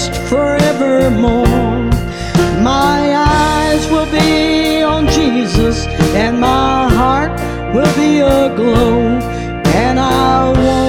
blessed forevermore. My eyes will be on Jesus, and my heart will be aglow, and I won't